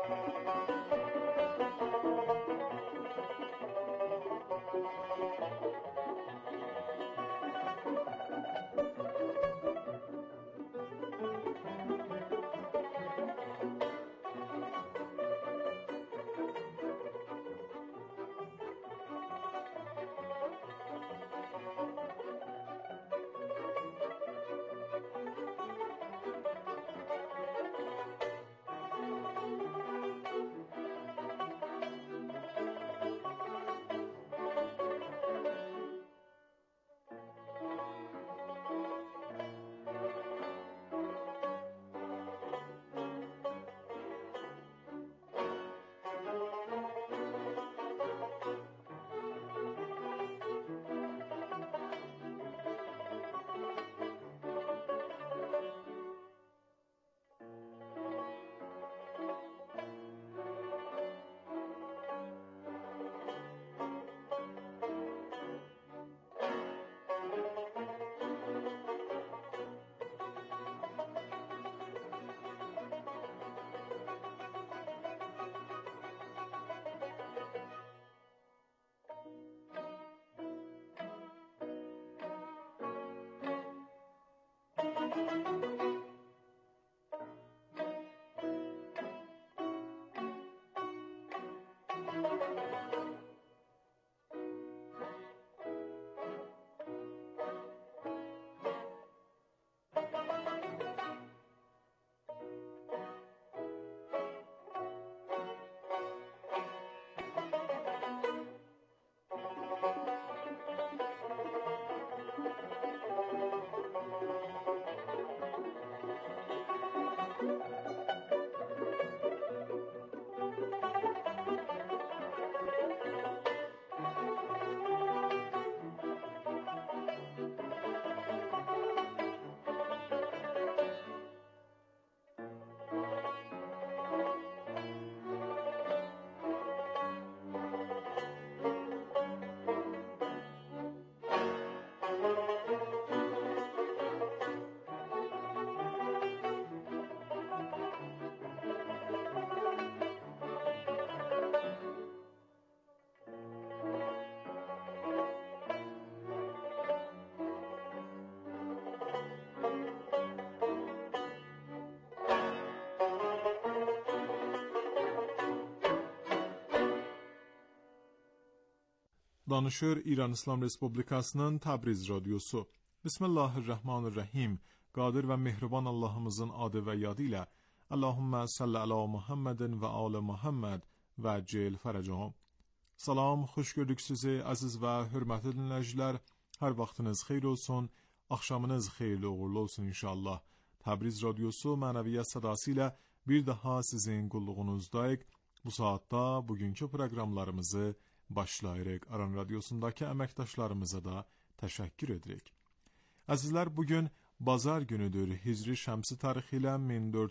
Danışır İran İslam Respublikasının Təbriz Radyosu. Bismillahirrahmanirrahim. Qadir və mehriban Allahımızın adı və yadı ilə Allahümmə salli ala Muhammedin və alə Muhammed və cel fərəcəhum. Salam, xoş gördük sizi əziz və hörmətli dinləyicilər. Hər vaxtınız xeyir olsun, axşamınız xeyirli uğurlu olsun inşallah. Təbriz Radyosu mənəviyyat sədası ilə bir daha sizin qulluğunuzdayıq. Bu saatda bugünkü proqramlarımızı başlayırıq. Aran Radyosundakı əməkdaşlarımıza da təşəkkür edirik. Əzizlər, bugün bazar günüdür. Hicri şəmsi tarixi ilə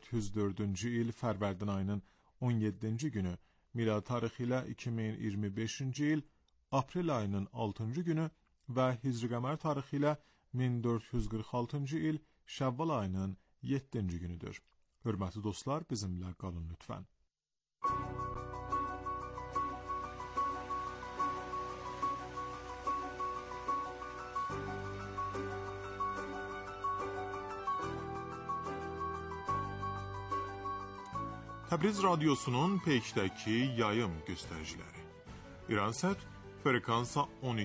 1404-cü il Fərvərdin ayının 17-ci günü, milad tarixi ilə 2025-ci il aprel ayının 6-cı günü və Hicri qəmər tarixi ilə 1446-cı il Şəvval ayının 7-ci günüdür. Hörmətli dostlar, bizimlə qalın lütfən. Təbriz Radyosu'nun peykdəki yayım göstəriciləri. İransat frekansa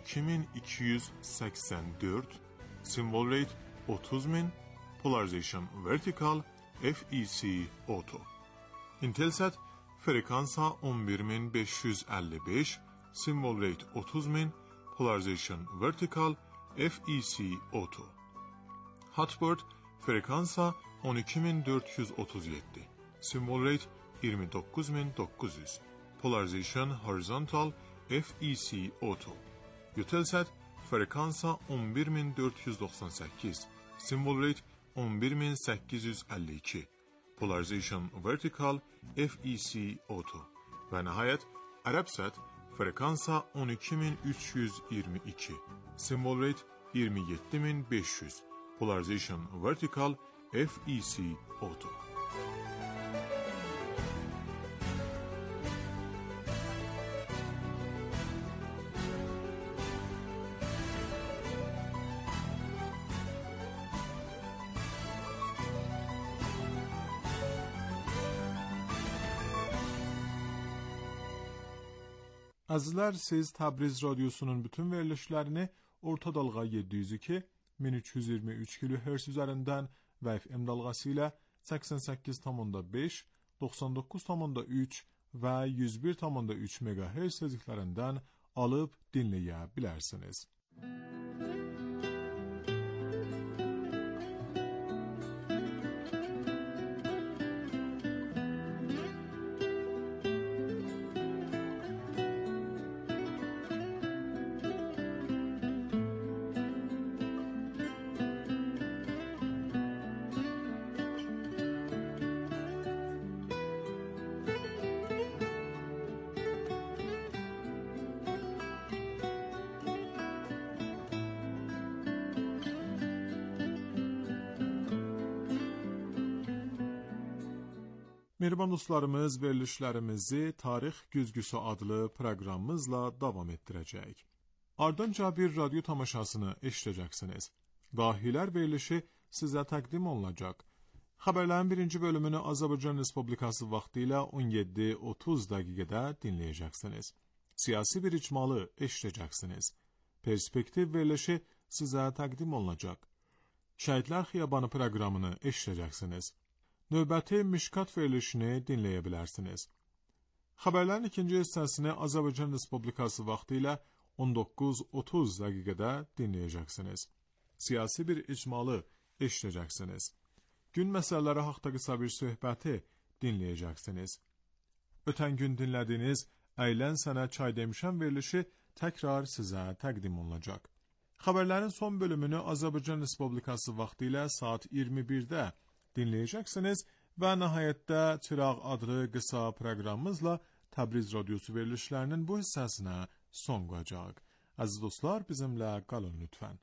12284, symbol rate 30000, polarization vertical, FEC auto. Intelsat frekansa 11555, symbol rate 30000, polarization vertical, FEC auto. Hotbird frekansa 12437, symbol rate 29900, polarization horizontal, FEC auto. Eutelsat frekansa 11498, symbol rate 11852, polarization vertical, FEC auto. Və nəhayət Arabsat frekansa 12322, symbol rate 27500, polarization vertical, FEC auto. Əzizlər, siz Təbriz radiosunun bütün verilişlərini orta dalğa 702 1323 kHz üzərindən və FM dalğası ilə 88,5, 99,3 və 101,3 MHz tezliklərindən alıb dinləyə bilərsiniz. Mehriban dostlarımız, verilişlərimizi Tarix Güzgüsü adlı proqramımızla davam etdirəcəyik. Ardınca bir radyo tamaşasını eşidəcəksiniz. Dahilər verilişi sizə təqdim olunacaq. Xəbərlərin birinci bölümünü Azərbaycan Respublikası vaxtı ilə 17:30 dəqiqədə dinləyəcəksiniz. Siyasi bir icmalı eşidəcəksiniz. Perspektiv verilişi sizə təqdim olunacaq. Şəhidlər Xiyabanı proqramını eşidəcəksiniz. Növbəti Mişkat verilişini dinləyə bilərsiniz. Xəbərlərin ikinci hissəsini Azərbaycan Respublikası vaxtı ilə 19:30 dəqiqədə dinləyəcəksiniz. Siyasi bir icmalı eşidəcəksiniz. Gün məsələləri haqqında qısa bir söhbəti dinləyəcəksiniz. Ötən gün dinlədiyiniz Əylən sənə çay demişəm verilişi təkrar sizə təqdim olunacaq. Xəbərlərin son bölümünü Azərbaycan Respublikası vaxtı ilə saat 21-də dinləyəcəksiniz və nəhayətdə Çıraq adlı qısa proqramımızla Təbriz radiosu verilişlərinin bu hissəsinə son qoyacaq. Əziz dostlar, bizimlə qalın lütfən.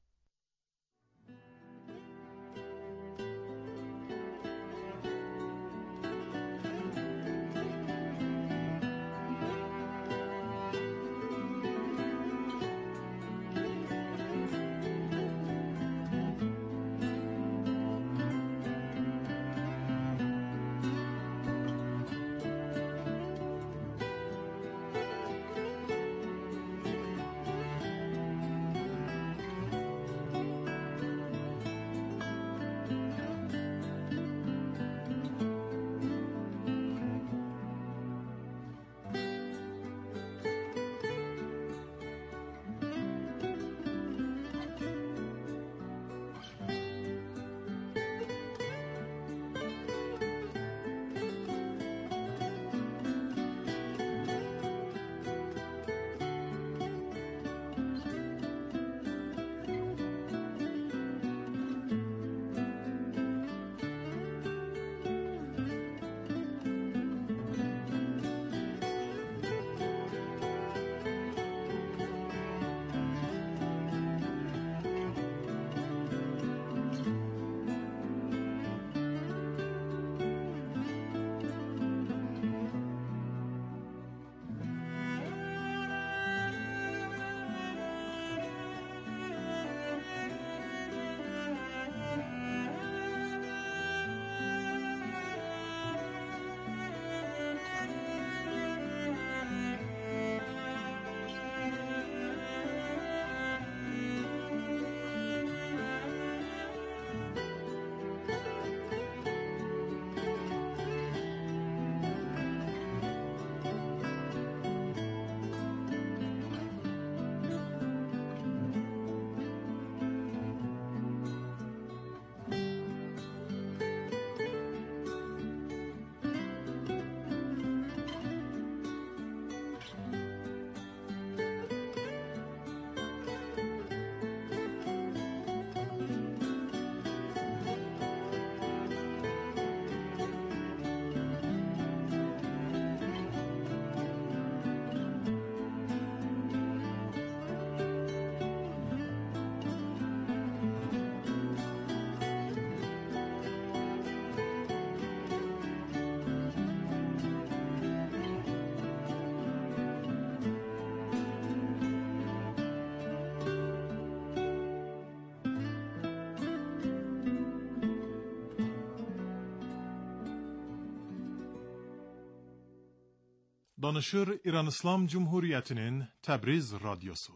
Danışır İran İslam Cumhuriyeti'nin Təbriz Radyosu.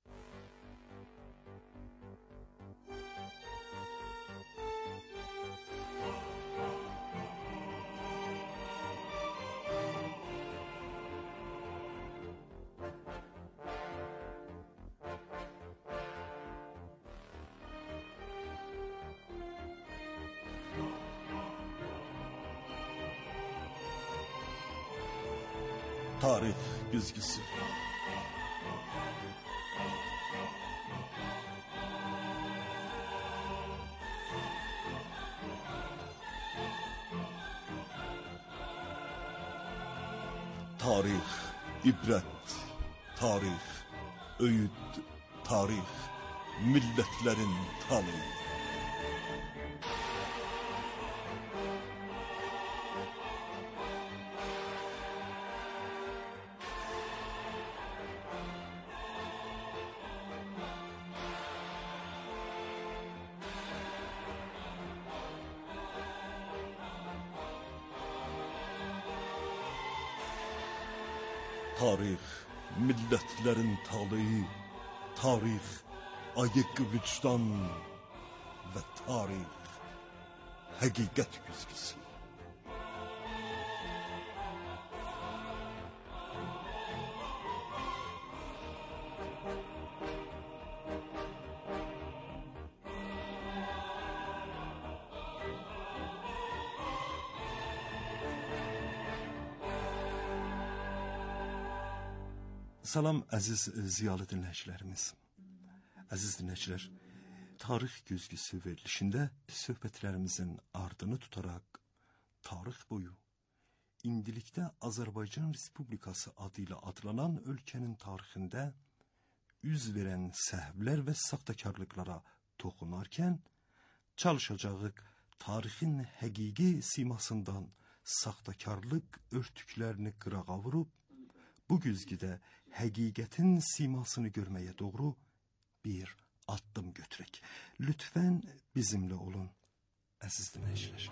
Tarih güzgüsü. Tarih, ibret, tarih, öğüt, tarih, milletlerin talihi. Tarih, milletlerin talihi, tarih, ayık vicdan ve tarih, hakikat güzgüsü. Salam əziz ziyalı dinləyicilərimiz. Əziz dinləyicilər, tarix güzgüsü verilişində söhbətlərimizin ardını tutaraq tarix boyu indilikdə Azərbaycan Respublikası adı ilə adlanan ölkənin tarixində üz verən səhvlər və saxtakarlıqlara toxunarkən çalışacağıq tarixin həqiqi simasından saxtakarlıq örtüklərini qırağa vurub bu güzgüdə həqiqətin simasını görməyə doğru bir addım götürək. Lütfən bizimlə olun, əziz dinləyicilər.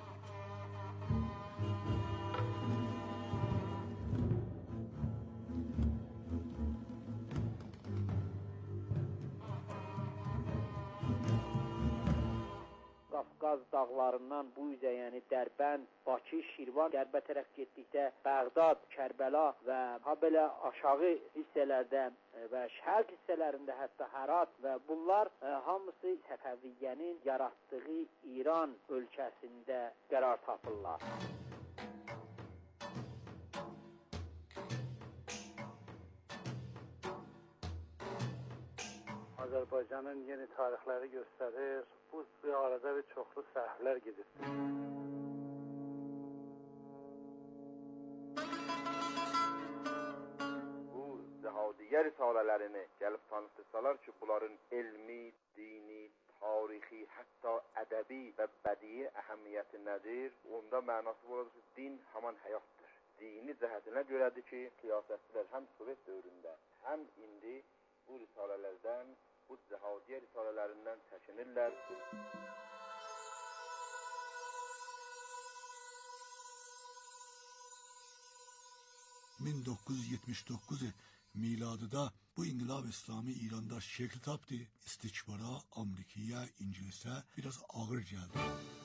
Qafqaz dağlarından bu üzə, yəni Dərbənd, Bakı, Şirvan, qərbə tərəf getdikdə Bəğdad, Kərbəla və ha belə aşağı hissələrdə və şərq hissələrində hətta Hərat və bunlar hamısı Səfəviyyənin yaratdığı İran ölkəsində qərar tapırlar. Azərbaycanın yeni tarixləri göstərir. Bu arada bir çoxlu səhvlər gedir. Bu zəhadiyyə risalələrini gəlib tanıtırsalar ki, bunların elmi, dini, tarixi, hətta ədəbi və bədii əhəmiyyəti nədir? Onda mənası bu olardır ki, din haman həyatdır. Dini cəhətinə görədir ki, siyasətçilər həm Sovet dövründə, həm indi bu risalələrdən, bu zəhadiyyə risalələrindən çəkinirlər. ...1979 miladıda bu İnqilab İslami İranda şekil tapdı. İstikbara, Amerikaya, İngilizə biraz ağır gəldi.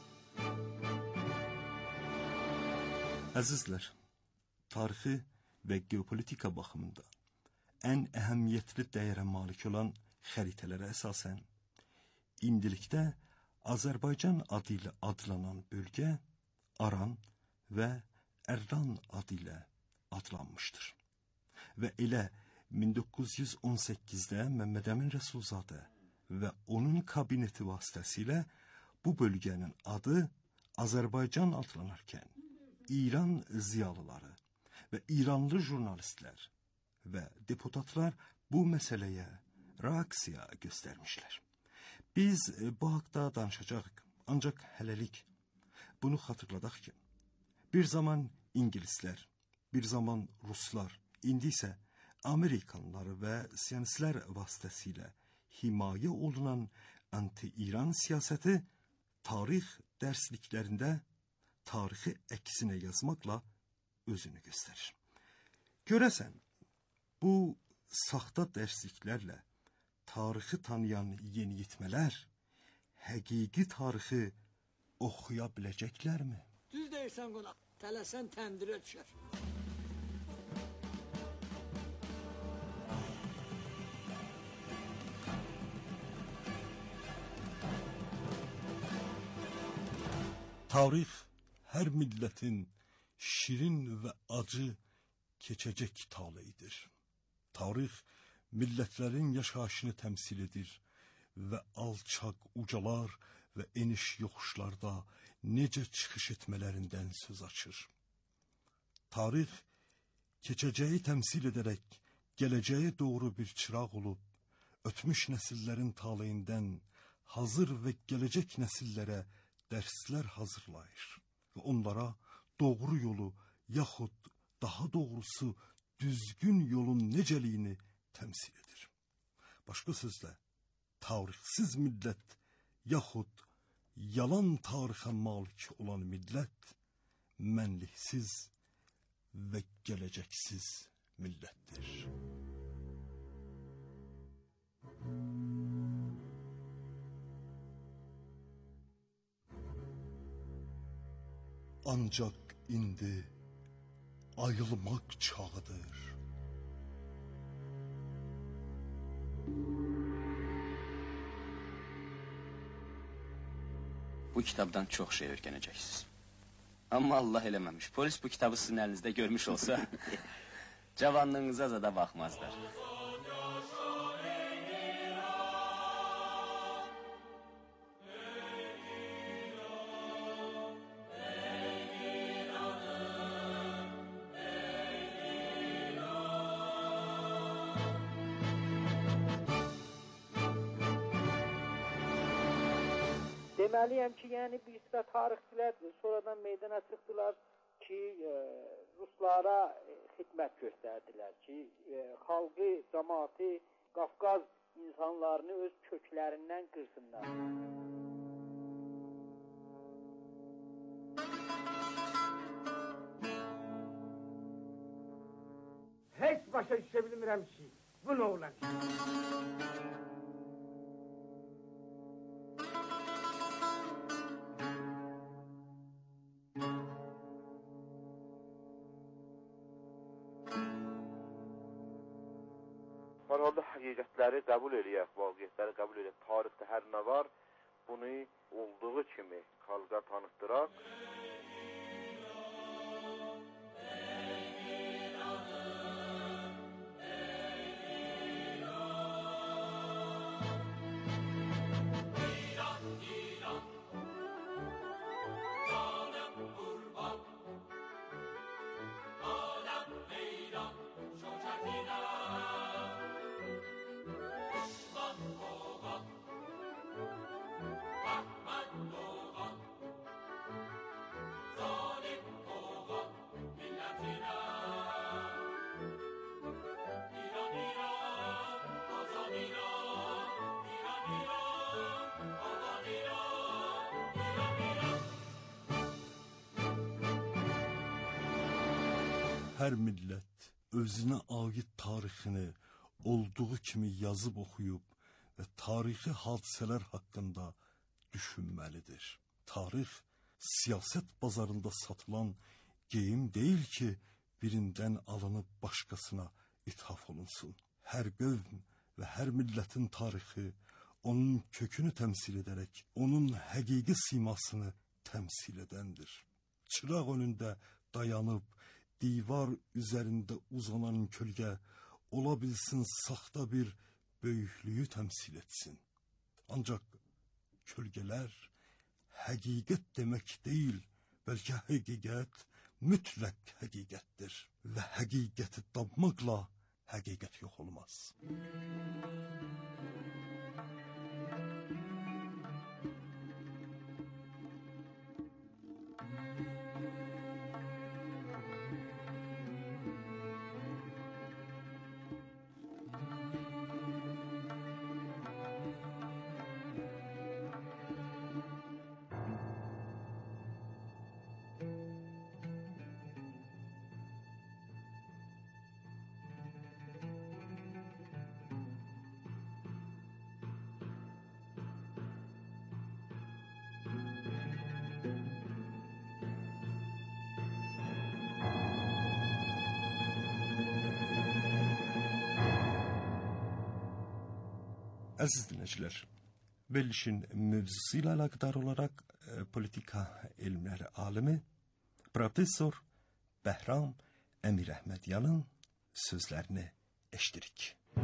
Əzizlər, tarixi və geopolitika baxımında ən əhəmiyyətli dəyərə malik olan xəritələrə əsasən indilikdə Azərbaycan adı ilə adlanan bölgə Aran və Ərran adı ilə adlanmışdır. Və elə 1918-də Məmməd Əmin Rəsulzadə və onun kabineti vasitəsilə bu bölgənin adı Azərbaycan adlanarkən İran ziyalıları və İranlı jurnalistlər və deputatlar bu məsələyə reaksiya göstərmişlər. Biz bu haqda danışacağıq, ancaq hələlik bunu xatırladaq ki, bir zaman İngilislər, bir zaman Ruslar, indi isə Amerikanlıları və siyonistlər vasitəsilə himayə olunan anti-İran siyasəti tarix dərsliklərində tarixi əksinə yazmaqla özünü göstərir. Görəsən, bu saxta dərsliklərlə tarixi tanıyan yeniyetmələr həqiqi tarixi oxuya biləcəklərmi? Düz deyirsən qonaq, tələsən təndirə düşər. Tarix hər millətin şirin və acı keçəcək taleyidir. Tarix millətlərin yaşayışını təmsil edir və alçaq ucalar və eniş yoxuşlarda necə çıxış etmələrindən söz açır. Tarix keçəcəyi təmsil edərək gələcəyə doğru bir çıraq olub, ötmüş nəsillərin taleyindən hazır və gələcək nəsillərə dərslər hazırlayır və onlara doğru yolu yaxud daha doğrusu düzgün yolun necəliyini təmsil edir. Başqa sözlə, tarixsiz millət yaxud yalan tarixə malik olan millət mənliksiz və gələcəksiz millətdir. Ancaq indi ayılmaq çağıdır. Bu kitabdan çox şey öyrənəcəksiniz. Amma Allah eləməmiş. Polis bu kitabı sizin əlinizdə görmüş olsa, cavanlığınıza da baxmazlar. Deməliyəm ki, yəni bir sıra tarixçilər sonradan meydana çıxdılar ki, Ruslara xidmət göstərdilər ki, xalqı, cəmaatı, Qafqaz insanlarını öz köklərindən qırsınlar. Heç başa düşə bilmirəm ki, bu nə olan? Hər halda həqiqətləri qəbul eləyək, vaqiətləri qəbul eləyək. Tarixdə hər nə var, bunu olduğu kimi xalqa tanıtdıraq. Hər millət özünə aid tarixini olduğu kimi yazıb oxuyub və tarixi hadisələr haqqında düşünməlidir. Tarix siyasət bazarında satılan geyim deyil ki, birindən alınıb başqasına ithaf olunsun. Hər qövm və hər millətin tarixi onun kökünü təmsil edərək, onun həqiqi simasını təmsil edəndir. Çıraq önündə dayanıb, divar üzərində uzanan kölgə ola bilsin saxta bir böyüklüyü təmsil etsin. Ancaq kölgələr həqiqət demək deyil, bəlkə həqiqət mütləq həqiqətdir və həqiqəti tapmaqla həqiqət yox olmaz. Əziz dinləyicilər, verilişin mövzusu ilə əlaqədar olaraq politika elmləri alimi professor Bəhram Əmirəhmədyanın sözlərini eşidirik.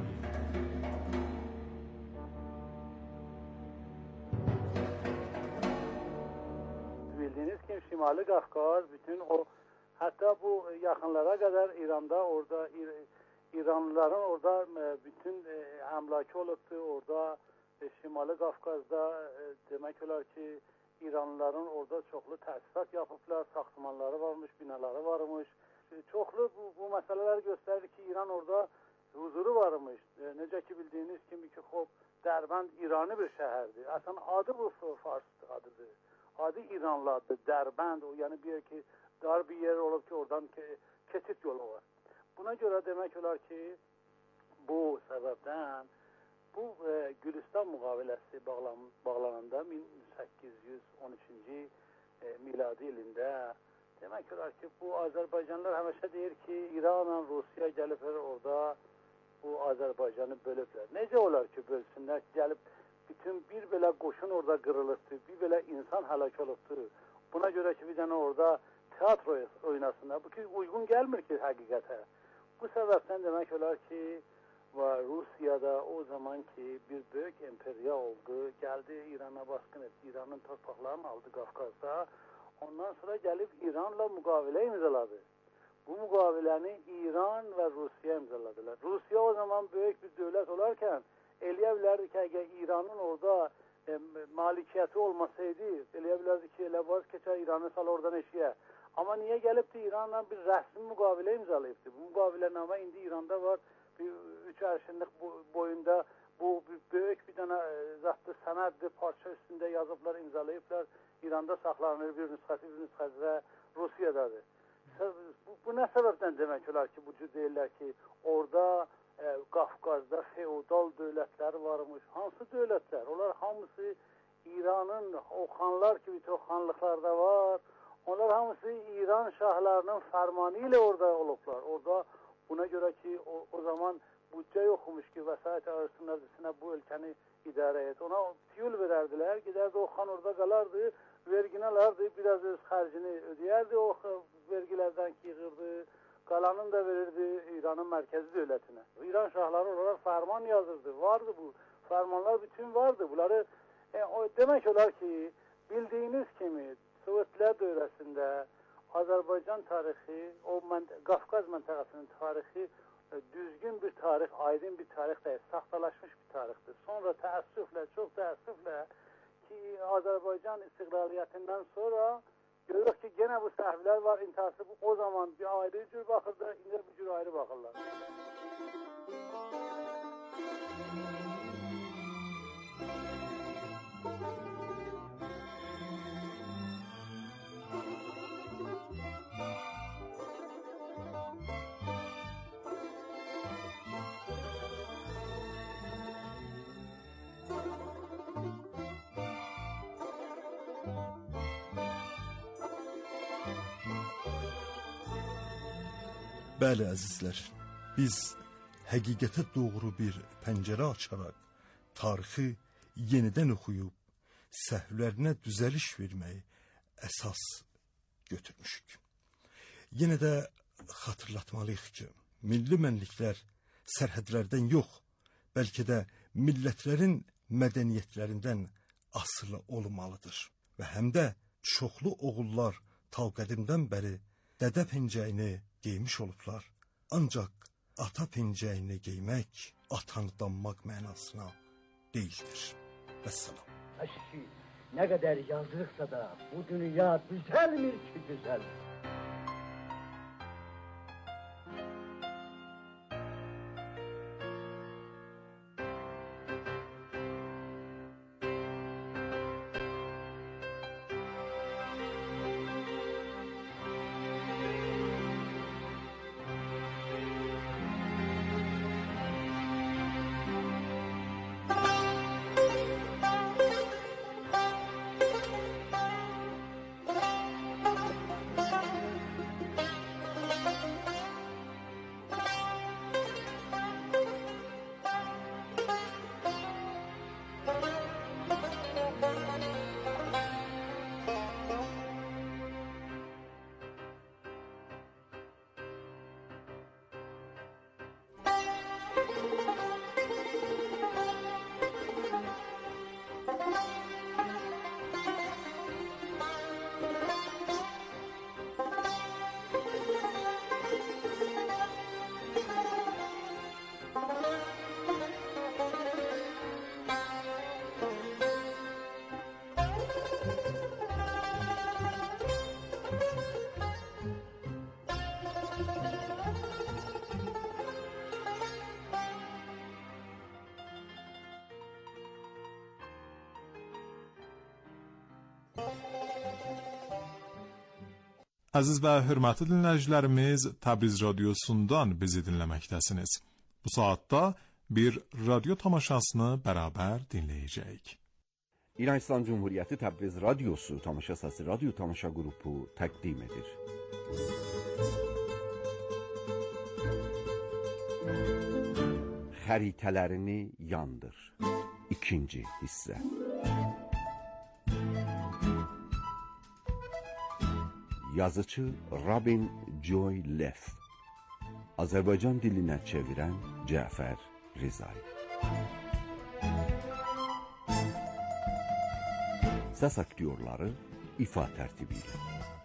Bildiğiniz gibi Şimali Kafkas bütün o hatta bu yakınlara kadar İran'da orada İranlıların orada bütün emlaki olubdu orada Şimali Kafkas'da demek olar ki İranlıların orada çoxlu təsisat yapıblar, saxtamanları varmış, binaları varmış. Çoxlu bu meseleler gösterir ki İran orada huzuru varmış. Necə ki bildiğiniz kimi ki Dərbənd İranı bir şəhərdir. Aslında adı bu Fars adıdır. Adı İranlı adı Dərbənd. Yani bir ki dar bir yer olub ki oradan keçid yolu var. Buna göre demek olar ki bu sebepten bu Gülüstan müqaviləsi bağlananda 1813 miladi ilində demək olar ki bu Azərbaycanlılar həmişə deyir ki İranla Rusiya gəlib orada bu Azərbaycanı bölüblər. Necə olar ki bölsünlər, gəlib bütün bir belə qoşun orada qırılıbdır, bir belə insan həlak olubdur. Buna görə ki bir dənə orada tiyatro oynasınlar. Bu ki uygun gəlmir ki həqiqətə. Bu səbəbdən demək olar ki Rusya'da o zaman ki bir büyük emperya oldu. Geldi İran'a baskın etti. İran'ın torpaqlarını aldı Kafkas'ta. Ondan sonra gelip İran'la mukavele imzaladı. Bu mukaveleni İran ve Rusya imzaladılar. Rusya o zaman büyük bir devlet olarken eləyə bilərdi ki eğer İran'ın orada malikiyeti olmasaydı eləyə bilərdi ki elə vaz keçər İran'ı sal oradan eşiyə. Ama niye gelip de İran'la bir resmi mukavele imzalayıbdı? Bu mukavelename indi İran'da var. 3 arşınlık boyunda bu büyük bir tane zatlı sənəddir, parça üstünde yazıblar, imzalayıblar. İran'da saklanır bir nüsxəsi və Rusiyadadır. Bu nə səbəbdən demək olar ki, bu cür deyirlər ki, orada Qafqazda feodal dövlətlər varmış. Hansı dövlətlər? Onlar hamısı İran'ın o xanlar kimi o xanlıqlarda var. Onlar hamısı İran şahlarının fərmanı ilə orada olublar. Orada buna göre ki o zaman bütçe yokmuş ki vesayet arasında bu ülkeni idare et. Ona tiyul vererdiler. Giderdi o han orada kalardı. Vergini alardı. Biraz öz harcını ödeyerdi. O vergilerden yığırdı. Kalanını da verirdi İran'ın merkezi devletine. İran şahları olarak ferman yazırdı. Vardı bu. Fermanlar bütün vardı. Bunları demek olar ki bildiğiniz kimi Sovyetler dövrəsində Azərbaycan tarixi, o Qafqaz məntəqəsinin tarixi düzgün bir tarix, aydın bir tarix deyil, saxtalaşmış bir tarixdir. Sonra təəssüflə, çox təəssüflə ki Azərbaycan istiqlaliyyətindən sonra görürük ki gene bu səhvlər var, intihası o zaman bir ayrı cür baxırdı, indi bir cür ayrı baxırlar. Bəli əzizlər, biz həqiqətə doğru bir pəncərə açaraq tarixi yenidən oxuyub səhvlərinə düzəliş verməyi əsas götürmüşük. Yenə də xatırlatmalıyıq ki, milli mənliklər sərhədlərdən yox, bəlkə də millətlərin mədəniyyətlərindən asılı olmalıdır. Və həm də çoxlu oğullar ta qədimdən bəri dədə pencəyini geymiş olublar. Ancaq ata pencəyini geymək, atanı danmaq mənasına deyildir. Vəssalam. Aşkı, ne kadar yazdıksa da bu dünya düzelmir ki düzelmir. Əziz və hörmətli dinləyicilərimiz, Təbriz radiosundan bizi dinləməkdəsiniz. Bu saatda bir radyo tamaşasını bərabər dinləyəcəyik. İran İslam Cumhuriyyəti Təbriz radiosu tamaşa səsi radyo tamaşa qrupu təqdim edir. Xəritələrini yandır. İkinci hissə. Yazıcı Robin Joy Leff. Azərbaycan dilinə çevirən Cəfər Rizay. Səs aktyorları ifa tərtibi ilə.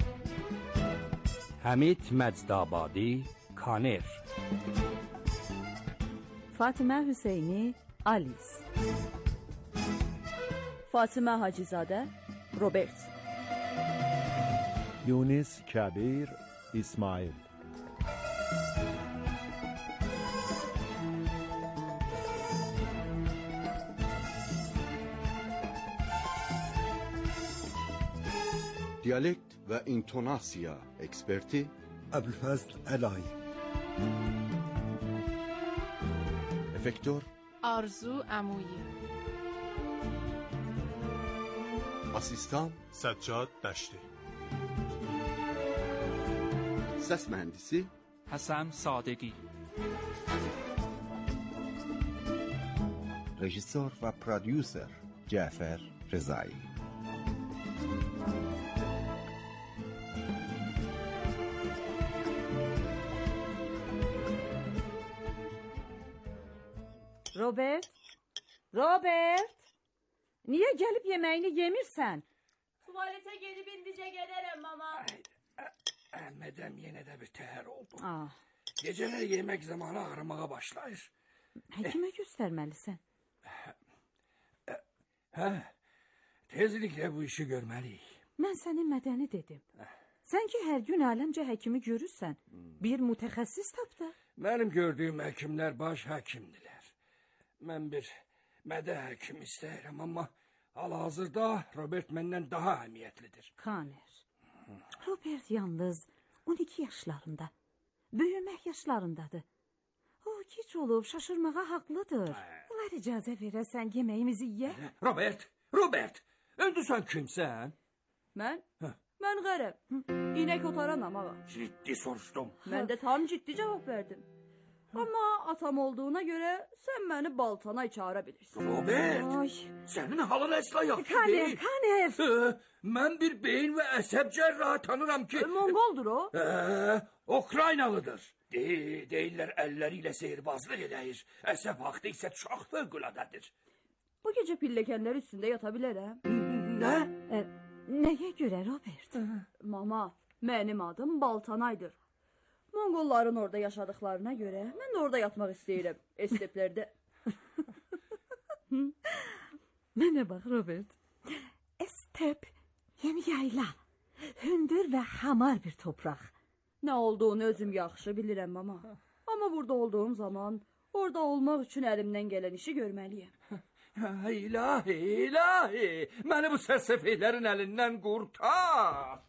Həmid Məcdabadi, Kaner. Fatimə Hüseyni, Alice. Fatimə Hacızadə, Robert. Yunus Kabir, İsmail. Diyalekt və intonasiya eksperti Əbülfəzl Əlay. Efektör Arzu Əmuyi. Asistan Səccad Dəşti. Səs mühəndisi Həsən Sadəqi. Rejissor və prodüser Cəfər Rizai. Robert? Robert? Niyə gəlib yeməyini yemirsən? Tuvalete gelip indice gelirim mama. Əlmədəm yenə də bir təhər oldum. Ah. Gecələr yemək zamanı ağrımağa başlayır. Həkimə göstərməlisən. Hə, tezliklə bu işi görməliyik. Mən səni mədəni dedim. Sən ki hər gün aləmcə həkimi görürsən, bir mütəxəssis tap da. Mənim gördüyüm həkimlər baş həkimdilər. Mən bir mədə həkim istəyirəm, amma hal-hazırda Robert məndən daha əhəmiyyətlidir. Kaner, Robert yalnız 12 yaşlarında, böyümək yaşlarındadır. O, geç olub şaşırmağa haqlıdır. Onlar icazə verəsən yeməyimizi yeyək. Robert, öndü sən kimsən? Mən? Mən qərib. İnək otaranam ağa. Ciddi soruşdum. Mən də tam ciddi cavab verdim. Amma atam olduğuna göre sen beni baltana çağıra bilirsin. Robert, Ay. Senin halın əsla yaxşı Kaner, Kaner. Mən bir beyin və əsəb cərrahı tanıram ki... Mongoldur o. Ukraynalıdır. Deyirlər əlləri ilə seyirbazlıq eləyir. Əsəb haqqı isə çox fövqüladadır. Bu gece pilləkənlər üstündə yata bilərəm. Nə? Nəyə görə Robert? Mama, mənim adım Baltanaydır. Mongolların orada yaşadıklarına göre ben de orada yatmak isteyirim. Esteplerdə. Mənə bax Robert. Estep, yeni yayla, hündür ve hamar bir topraq. Ne olduğunu özüm yaxşı bilirəm mama. Ama burada olduğum zaman orada olmak için elimden gelen işi görmeliyim. İlahi, məni bu sərsəfeylərin əlindən qurtar.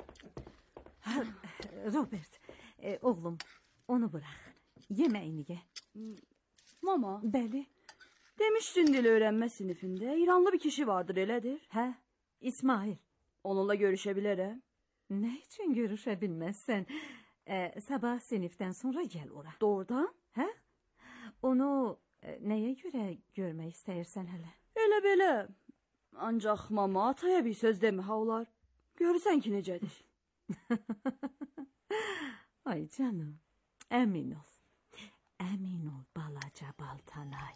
Robert, oğlum, onu bırak. Yemeğini ye. Mama. Bəli. Demiştin dil öğrenme sınıfında İranlı bir kişi vardır, elədir? Hə, İsmail. Onunla görüşebilirim. Ne için görüşebilmezsen? Sabah sınıftan sonra gel ora. Doğrudan? Hə? Onu neye göre görmek istəyirsən hələ? Elə belə. Ancaq mama ataya bir söz deme ha olar. Görürsən ki necədir. Ay canım, əmin ol. Əmin ol balaca Baltanay.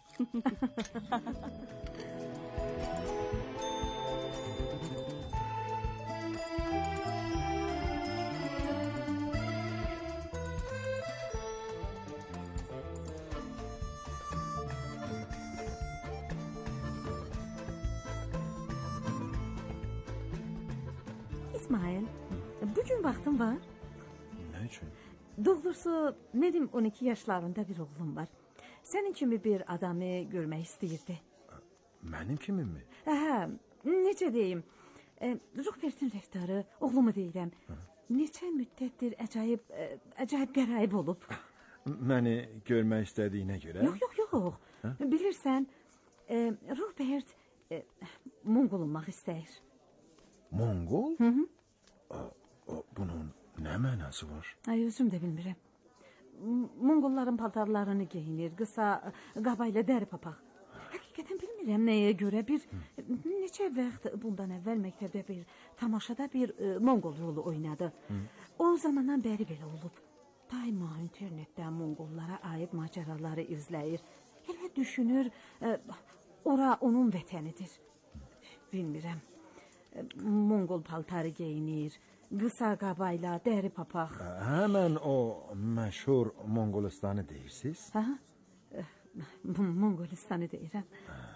İsmail, bugün vaxtın var? Ne için? Doğrusu benim 12 yaşlarında bir oğlum var. Senin kimi bir adamı görmek istəyirdi. Benim kimim mi? Necə deyim? Rupertin rəftarı, oğlumu deyirəm. neçə müddətdir əcayib qəraib olub. Məni görmək istədiyinə görə? Yox. Bilirsən, Robert Monqol olmaq istəyir. Monqol? Bunun nə mənası var? Özüm də bilmirəm. Monqolların paltarlarını geyinir, qısa qabayla dəri papaq. Həqiqətən bilmirəm nəyə görə. Neçə vaxt bundan əvvəl məktəbdə bir tamaşada bir Monqol rolu oynadı. O zamandan bəri belə olub. Daima internetdən Monqollara aid macəraları izləyir. Elə düşünür, ora onun vətənidir. Bilmirəm. Monqol paltarı geyinir, qısa qabayla, dəri papaq. Həmən o məşhur Monqolistanı deyirsiniz? Monqolistanı deyirəm.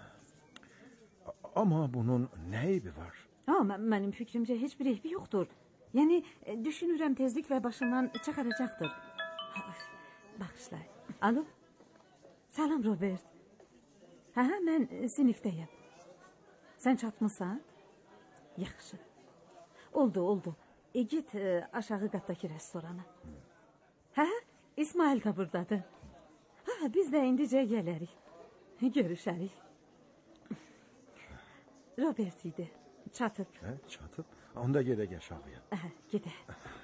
Amma bunun nə eybi var? Mənim fikrimcə heç bir eybi yoxdur. Yəni, düşünürəm tezliklə başından çıxaracaqdır. Bağışla. Alo? Salam, Robert. Mən sinifdəyəm. Sən çatmısan? Yaxşı. Oldu. Git aşağı qatdakı restorana. İsmail da buradadır. Biz də indicə gələrik. Görüşərik. Robert idi. Çatıb. Çatıb? Onda gedək aşağıya. Gedək.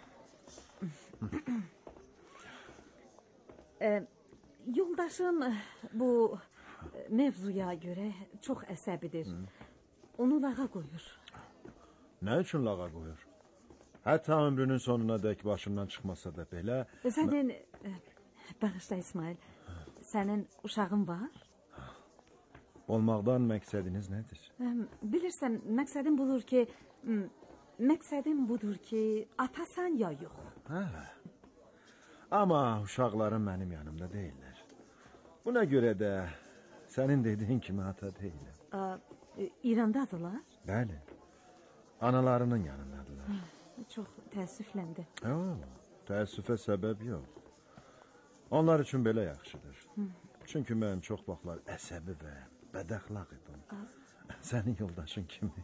Yoldaşım bu mevzuya görə çox əsəbidir. Onu lağa qoyur. Nə üçün lağa qoyur? Hətta ömrünün sonuna dək başından çıxmasa da belə... Sənin, bağışla İsmail, sənin uşağın var? Olmaqdan məqsədiniz nədir? Bilirsən, məqsədim budur ki, atasan ya yox. Amma uşaqlarım mənim yanımda deyirlər. Buna görə də sənin dediyin kimi ata deyiləm. İrandadırlar? Bəli, analarının yanındadılar. Çox təəssüfləndi. Təəssüfə səbəb yox. Onlar üçün belə yaxşıdır. Çünki mən çox vaxtlar əsəbi və bədəxlaq idim. Sənin yoldaşın kimi.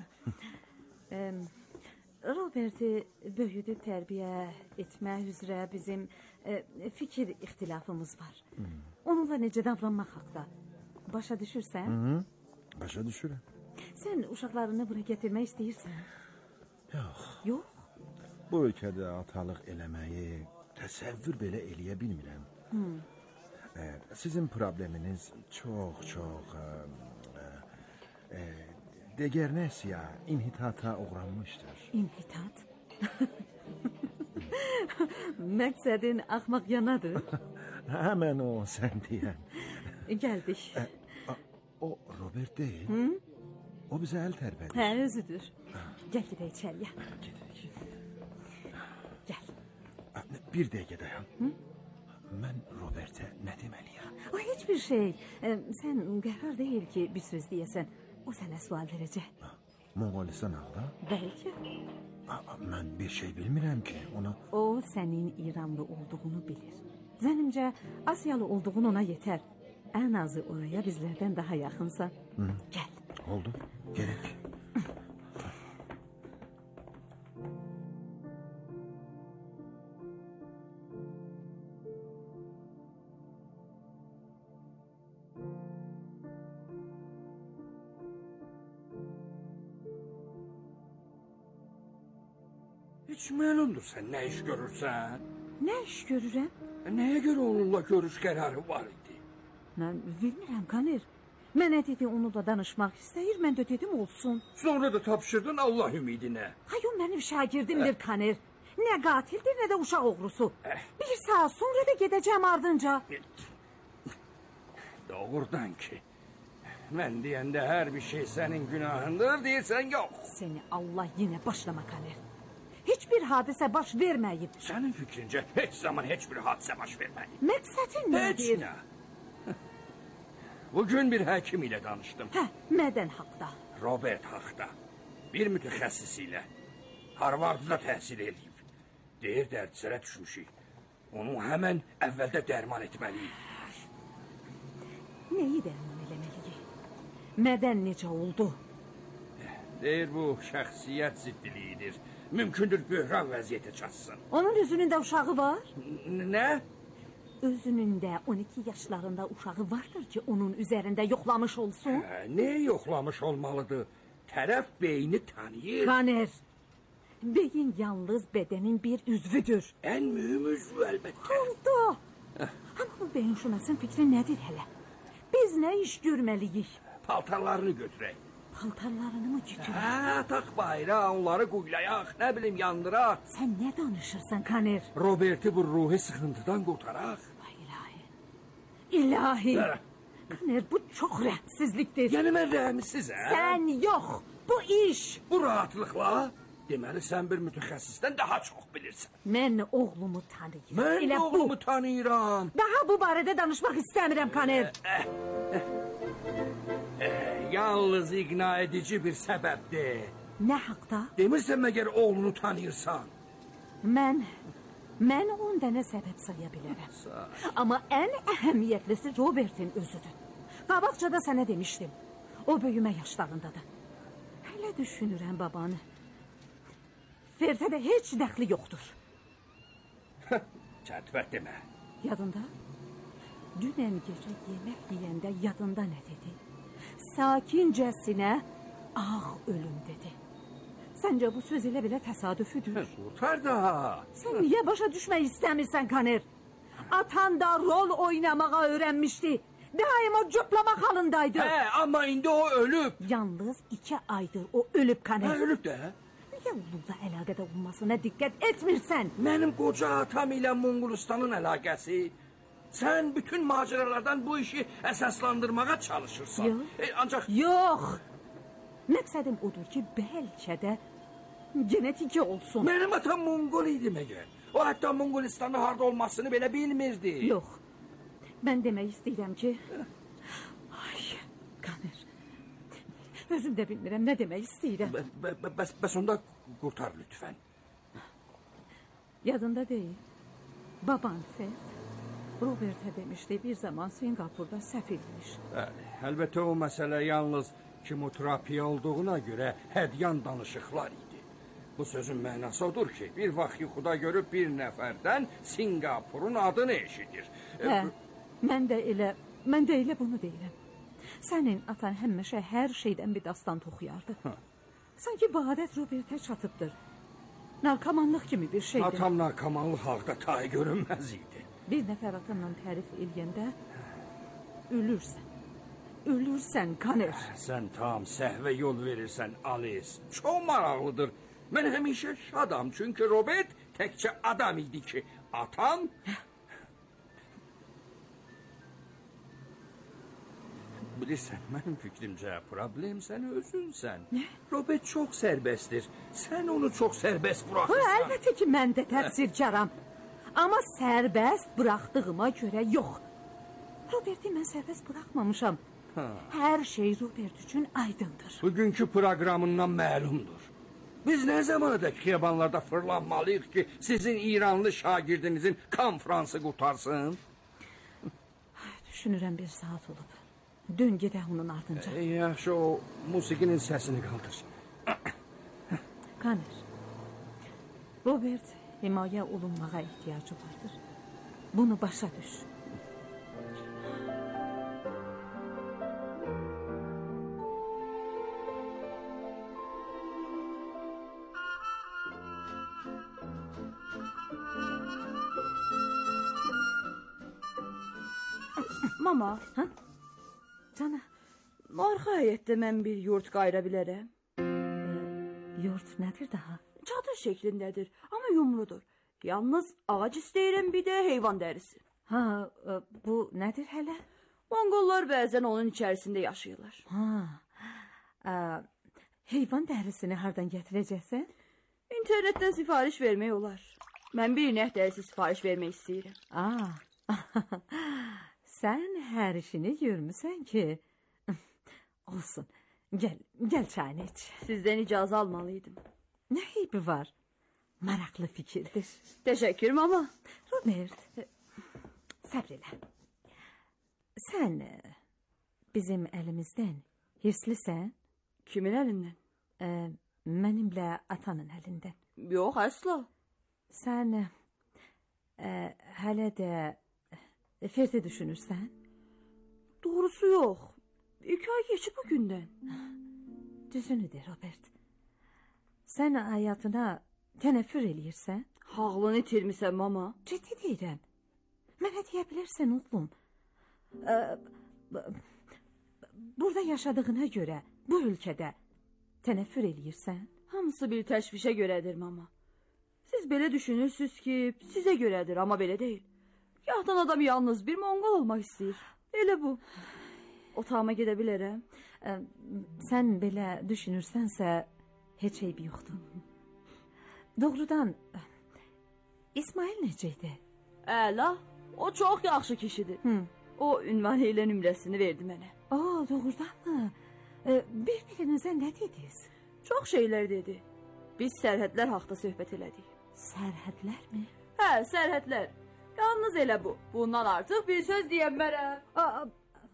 Roberti böyüdüb tərbiyə etmək üzrə bizim fikir ixtilafımız var. Onunla necə davranmaq haqda. Başa düşürsən? Başa düşürəm. Sən uşaqlarını bura gətirmək istəyirsən? Yox? Bu ölkədə atalıq eləməyi təsəvvür belə eləyə bilmirəm. Sizin probleminiz çox degernesiya, inhitata uğranmışdır. İnhitat? Məqsədin axmaq yanadır. Həmən o sən deyən. Gəldik. O Robert deyil. O bizə əl tərpədir. Özüdür. Gəl gedək içəriyə. Gedirik. Gəl. Bir dəqiqə dayan. Mən Robertə nə deməliyəm? Heç bir şey. Sən qərar deyil ki, bir söz deyəsən. O sənə sual verəcək. Monqolistan haqda? Bəlkə. Mən bir şey bilmirəm ki, ona... O sənin İranlı olduğunu bilir. Zənimcə, Asiyalı olduğun ona yetər. Ən azı oraya bizlərdən daha yaxınsan. Gəl. Oldu, gerek. Heç məlumdur sən nə iş görürsən? Nə iş görürəm? Nəyə görə onunla görüş qərarı var idi? Mən bilmirəm, Kaner. Mənə dedi onunla danışmaq istəyir, mən də dedim olsun. Sonra da tapşırdın Allah ümidinə. O mənim şagirdimdir, Kaner. Nə qatildir, nə də uşaq oğrusu. Bir saat sonra da gedəcəm ardınca. Doğrudan ki, mən deyəndə hər bir şey sənin günahındır, deyirsən yox. Səni Allah yenə başlama, Kaner. Heç bir hadisə baş verməyib. Sənin fikrincə heç zaman heç bir hadisə baş verməyib. Məqsədin nədir? Heç nə. Bugün bir həkim ilə danışdım. Nədən haqda? Robert haqda. Bir mütəxəssis ilə. Harvardda təhsil edib. Deyir dərdisərə düşmüşük. Onu həmən əvvəldə dərman etməliyik. Nəyi dərman eləməliyik? Nədən necə oldu? Deyir bu şəxsiyyət ziddiliyidir. mümkündür böhran vəziyyətə çatsın. Onun özünün də uşağı var. Nə? Özünün də 12 yaşlarında uşağı vardır ki, onun üzərində yoxlamış olsun. Ne yoxlamış olmalıdır? Tərəf beyni tanıyır. Kaner, beyin yalnız bedenin bir üzvüdür. En mühim üzvü əlbəttə. Oldu. Ama bu beyin şunasın fikri nedir hele? Biz ne iş görmeliyik? Paltarlarını götürək. Paltarlarını mı götürək? Hə, taq bayra, onları quylayaq, nə bilim yandıraq. Sen ne danışırsan Kaner? Roberti bu ruhi sıxıntıdan qurtaraq. İlahi. Kaner, bu çok rəhmsizlikdir. Yəni mən rəhmsizəm? Sen yok. Bu iş. Bu rahatlıqla? Deməli sən bir mütəxəssisdən daha çox bilirsən. Mən oğlumu tanıyıram. Mən Elə oğlumu tanıyıram. Daha bu barədə danışmaq istəmirəm Kaner. Yalnız iqna edici bir səbəbdir. Nə haqda? Demirsən məgər oğlunu tanıyırsan? Mən 10 dənə səbəb saya bilərəm. Amma ən əhəmiyyətlisi Robertin özüdür. Qabaqcada sənə demişdim. O böyümə yaşlarındadır. Hələ düşünürəm babanı. Fertədə heç dəxli yoxdur. Çətbət demə. Yadında? Dünən gecə yemək yeyəndə yadında nə dedi? Sakincəsinə ağ ölüm dedi. Səncə bu söz elə belə təsadüfüdür? Qurtar da. Sən niyə başa düşmək istəmirsən Kaner? Atan da rol oynamağa öyrənmişdi. Daima cöplamaq halındaydı. Amma indi o ölüb. Yalnız 2 aydır o ölüb Kaner. Ölüb də. Niyə onunla əlaqədə olmasına diqqət etmirsən? Mənim qoca atam ilə Monqolistanın əlaqəsi. Sən bütün macəralardan bu işi əsaslandırmağa çalışırsan. Yox. Ancaq... Yox. Məqsədim odur ki, bəlkə də genetiki olsun. Mənim atam Monqol idi məgər. O hətta Monqolistanın harda olmasını belə bilmirdi. Yox. Mən demək istəyirəm ki... Ay, Kaner. Özüm də bilmirəm nə demək istəyirəm. Bəs onda qurtar lütfən. Yadında deyil. Baban Fert Robert'e demişdi bir zaman Singapur'da səfirmiş. Əlbəttə o məsələ yalnız kimoterapiya olduğuna görə hədyan danışıqlar idi. Bu sözün mənası odur ki, bir vaxt yuxuda görüb bir nəfərdən Singapurun adını eşidir. Mən də elə bunu deyirəm. Sənin atan həmişə hər şeydən bir dastan toxuyardı. Sanki bu adət Robert'e çatıbdır. Narkomanlıq kimi bir şeydir. Atam narkomanlıq haqda tay görünməz idi. Bir nəfər atanla tərif eləyəndə ölürsən. Ölürsən Kaner. Sən tam səhvə yol verirsən Alice. Çox maraqlıdır. Mən həmişə şadam çünki Robert təkcə adam idi ki, atam... Bilirsən, mənim fikrimcə problem sən özünsən. Nə? Robert çox sərbəstdir. Sən onu çox sərbəst buraxırsan. Əlbəttə ki, mən də təqsirkaram. Amma sərbəst bıraxdığıma görə yox. Robert'i mən sərbəst bıraxmamışam. Hər şey Robert üçün aydındır. Bugünkü proqramından məlumdur. Biz nə zamanadək xiyabanlarda fırlanmalıyıq ki, sizin İranlı şagirdinizin konfransı qurtarsın? Düşünürəm bir saat olub. Dün gedək onun ardınca. Yaxşı, o musiqinin səsini qaldır. Kaner, Robert himayə olunmağa ehtiyacı vardır. Bunu başa düş. Mama. Ha? Cana. Arxa həyətdə mən bir yurt qayıra bilərəm. Yurt nədir daha? Çadır şəklindədir, amma yumrudur. Yalnız ağac istəyirəm, bir də heyvan dərisi. Ha, bu nədir hələ? Monqollar bəzən onun içərisində yaşayırlar. Ha, heyvan dərisini hardan gətirəcəksən? İnternetdən sifariş vermək olar. Mən bir inək dərisi sifariş vermək istəyirəm. Sən hər işini görmüsən ki. Olsun, gəl çayını iç. Sizdən icazə almalıydım. Nə eybi var? Maraqlı fikirdir. Təşəkkür mama. Robert, səbr elə. Sən bizim əlimizdən hirslisən? Kimin əlindən? Mənimlə atanın əlindən. Yox, əsla. Sən hələ də Ferdi düşünürsən? Doğrusu yox. 2 ay geçib bu gündən. Düzünü de, Robert. Sən həyatına tənəffür eləyirsən? Ağlını itirmisən, mama. Ciddi deyirəm. Mənə deyə bilərsən, oğlum. Burada yaşadığına görə bu ölkədə tənəffür eləyirsən? Hamısı bir təşvişə görədir, mama. Siz belə düşünürsünüz ki, sizə görədir, amma belə deyil. Yahdan adam yalnız bir Monqol olmaq istəyir. Elə bu. Otağıma gedə bilərəm. Sən belə düşünürsənsə heç eybi yoxdur. Doğrudan İsmail necəydi? Əla, o çox yaxşı kişidir. O ünvan elə nömrəsini verdi mənə. Doğrudan mı? Bir-birinizə nə dediniz? Çox şeylər dedi. Biz sərhədlər haqda söhbət elədik. Sərhədlər mi? Hə, sərhədlər. Yalnız elə bu. Bundan artıq bir söz deyəmmərəm.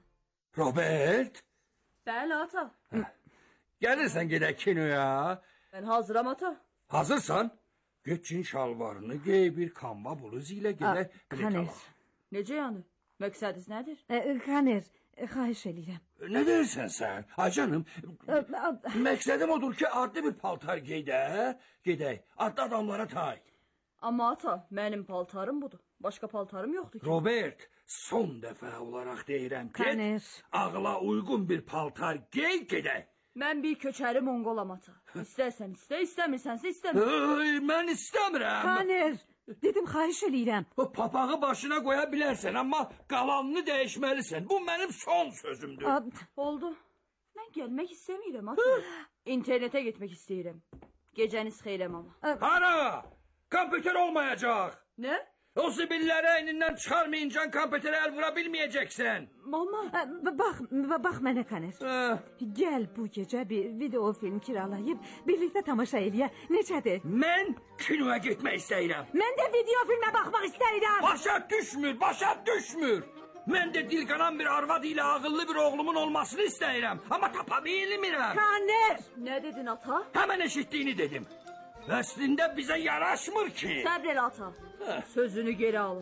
Robert? Bəli, ata. Gəlirsən gedək kinoya? Mən hazıram, ata. Hazırsan? Göçün şalvarını gey, bir kanva bluz ilə gedək. Kaner. Necə yəni? Məqsədiniz nədir? Kaner, xahiş eləyirəm. Nə deyirsən sən? Ay canım, məqsədim odur ki, adlı bir paltar gey də, gedək, adlı adamlara tay. Amma ata, mənim paltarım budur. Başqa paltarım yoxdur ki. Robert, son dəfə olaraq deyirəm ki, Kaner. ağla uyğun bir paltar gey, gedək. Mən bir köçəri Monqolam, ata. İstərsən istə, istəmirsənsə istəmir. Mən istəmirəm. Kaner, dedim xahiş eləyirəm. O papağı başına qoya bilərsən, amma qalanını dəyişməlisən. Bu mənim son sözümdür. Oldu. Mən gəlmək istəmirəm, ata. İnternetə getmək istəyirəm. Gecəniz xeyrəm ama. Hara? Kompüter olmayacaq. Nə? O zibilləri əynindən çıxarmayınca kompüterə əl vura bilməyəcəksən. Mama. Bax mənə, Kaner. Gəl bu gecə bir video film kiralayıb birlikdə tamaşa eləyə. Necədir? Mən kinoya getmək istəyirəm. Mən də video filmə baxmaq istəyirəm. Başa düşmür. Mən də dilqanan bir arvad ilə ağıllı bir oğlumun olmasını istəyirəm. Amma tapa bilmirəm. Kaner! Nə dedin, ata? Həmən eşitdiyini dedim. Əslində bizə yaraşmır ki. Səbr el, ata. Sözünü geri alın.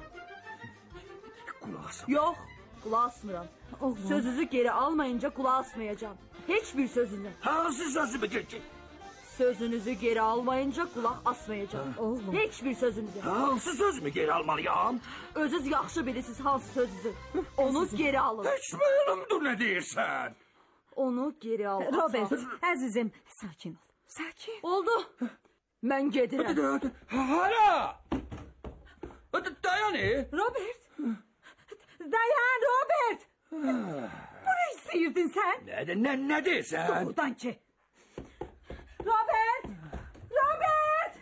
Qulaq asın. Yox, qulaq asmıram. Sözünüzü geri almayınca qulaq asmayacağım. Heç bir sözünü. Hansı sözümü geri? Sözünüzü geri almayınca qulaq asmayacağım. Oğlum. Heç bir sözünüzü. Hansı sözümü geri almalıyam? Özünüz yaxşı bilirsiniz hansı sözünüzü. Onu geri alın. Heç məlimdir nə deyirsən? Onu geri al. Robert, əzizim, sakin ol. Sakin. Oldu. Mən gedirəm. Hara? Dayan. Robert. Dayan, Robert. Bu ne istəyirdin sən? Nə deyirsən? Doğrudan ki. Robert. Robert.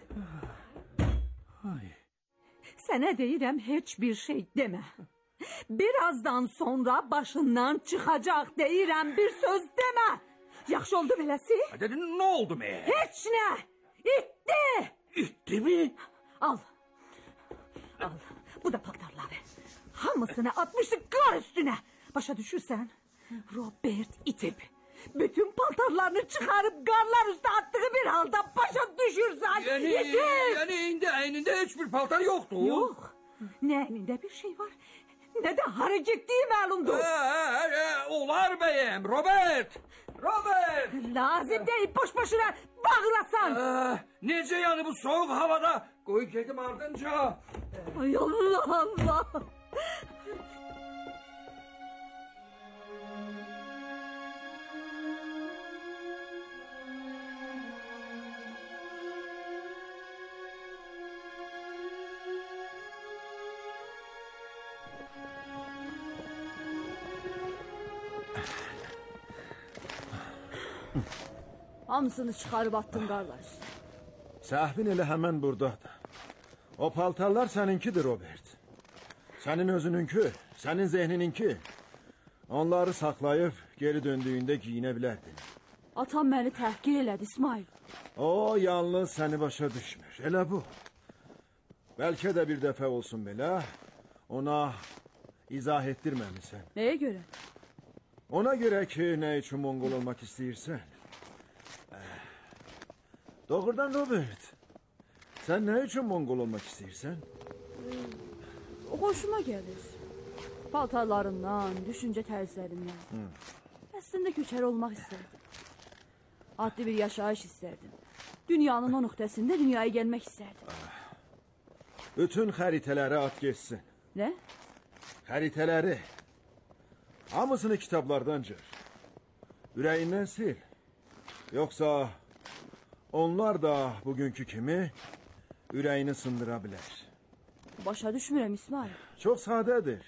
Sənə deyirəm, heç bir şey demə. Birazdan sonra başından çıxacaq deyirəm, bir söz demə. Yaxşı oldu beləsi? Nə oldu mı? Heç nə. İtdi. İtdi mi? Al. Bu da paltarları. Hamısını atmışdık qar üstünə. Başa düşürsən? Robert itib. Bütün paltarlarını çıxarıb qarlar üstə atdığı bir halda başa düşürsən. Yəni indi əynində heç bir paltar yoxdur. Yox. Nə əynində bir şey var, nə də hara getdiyi məlumdur. Olar bəyəm, Robert. Lazım deyil, boş-boşuna bağırasan. Necə yəni bu soğuk havada? Qoy gedim ardınca. Ay Allah Allah. Hamısını çıxarıb attım qarlar üstə. Səhvin elə həmən buradadır. O paltarlar səninkidir, Robert. Sənin özününki, sənin zehnininki. Onları saxlayıb geri döndüyündə giyinə bilərdin. Atam məni təhqir elədi, İsmail. O yalnız səni başa düşmür, elə bu. Bəlkə də bir dəfə olsun belə, ona izah etdirməmisən. Nəyə görə? Ona görə ki, nə üçün Monqol olmaq istəyirsən. Doğrudan, Robert, Sen ne için Mongol olmak istiyorsan? Hoşuma gelir. Paltarlarından, düşünce tərzlərindən. Əslində köçər olmaq istərdim. Adlı bir yaşayış istərdim. Dünyanın o nöqtəsində dünyaya gəlmək istərdim. Bütün xəritələri at geçsin. Ne? Xəritələri. Hamısını kitablardan cır. Ürəyindən sil. Yoksa onlar da bugünkü kimi ürəyini sındıra bilər. Başa düşmürəm İsmail. Çok sadedir.